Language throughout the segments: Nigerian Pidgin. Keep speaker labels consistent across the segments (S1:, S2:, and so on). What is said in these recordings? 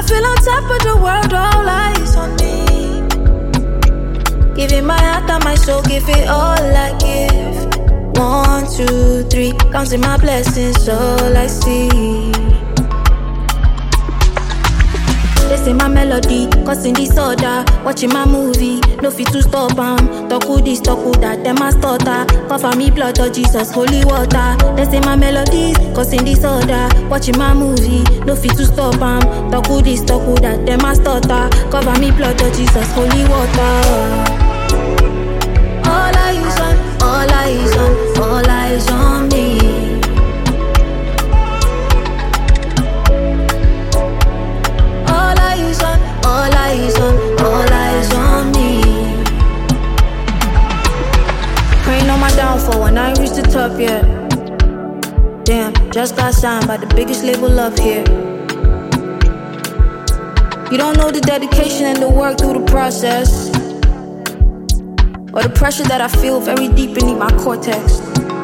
S1: feel on top of the world, all eyes on me. Giving my heart and my soul, give it all I give. 1, 2, 3, counting my blessings, all I see. They say my melody, causing disorder. Watching my movie, no fit to stop talk who this, talk who that, them a stutter. Cover me blood of Jesus, holy water. They say my melodies, causing disorder. Watching my movie, no fit to stop talk who this, talk who that, them a stutter. Cover me blood of Jesus, holy water. All eyes on, all eyes on, all eyes on me. All eyes on, all eyes on, all eyes on me. Praying on my downfall when I ain't reached the top yet. Damn, just got signed by the biggest label up here. You don't know the dedication and the work through the process, or the pressure that I feel very deep beneath my cortex.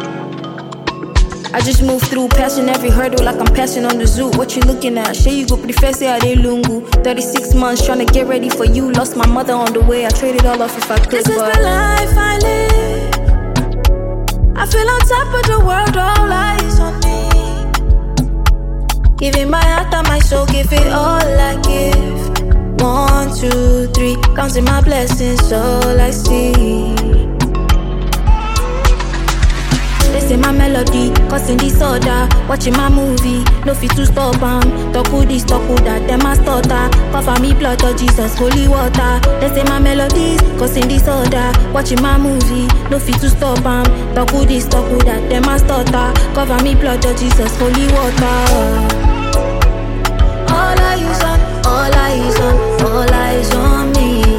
S1: I just move through, passing every hurdle like I'm passing on the zoo. What you looking at? Shey you go pretty fast, yeah, they lungu. 36 months trying to get ready for you. Lost my mother on the way, I traded all off if I could. This is the life I live. I feel on top of the world, all eyes on me. Giving my heart and my soul, give it all I give. 1, 2, 3, counting my blessings, all I see. They say my melody, causing disorder. Watching my movie, no fit to stop talk who this, talk who that, them a stutter. Cover me blood of Jesus, holy water. They say my melodies, causing disorder. Watching my movie, no fit to stop talk who this, talk who that, them a stutter. Cover me blood of Jesus, holy water. All eyes on, all eyes on, all eyes on me.